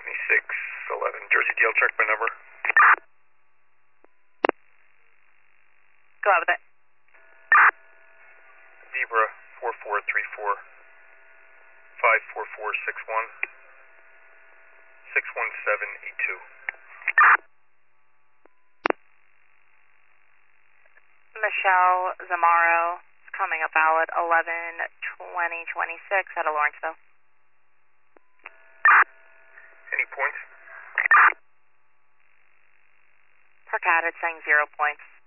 7611 Jersey DL, check my number. Go out with it. Zebra 4434 54461 61782. Michelle Zamaro is coming up valid 11/20/26 out of Lawrenceville. Any points? Per cat, it's saying 0 points.